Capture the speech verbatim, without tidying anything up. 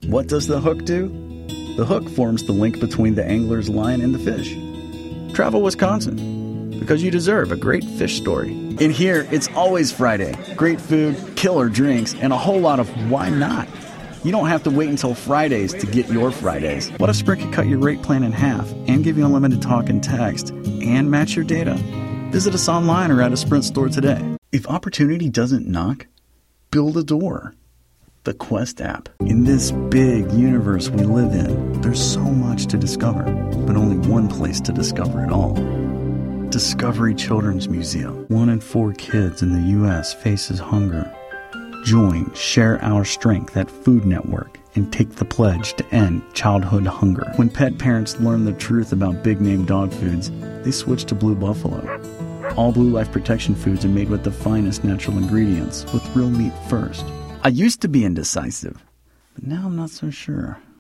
What does the hook do? The hook forms the link between the angler's line and the fish. Travel Wisconsin, because you deserve a great fish story. In here, it's always Friday. Great food, killer drinks, and a whole lot of why not? You don't have to wait until Fridays to get your Fridays. What if Sprint could cut your rate plan in half and give you unlimited talk and text and match your data? Visit us online or at a Sprint store today. If opportunity doesn't knock, build a door. The Quest app. In this big universe we live in, there's so much to discover, but only one place to discover it all. Discovery Children's Museum. One in four kids in the U S faces hunger. Join Share Our Strength at Food Network and take the pledge to end childhood hunger. When pet parents learn the truth about big-name dog foods, they switch to Blue Buffalo. All Blue Life Protection foods are made with the finest natural ingredients, with real meat first. I used to be indecisive, but now I'm not so sure.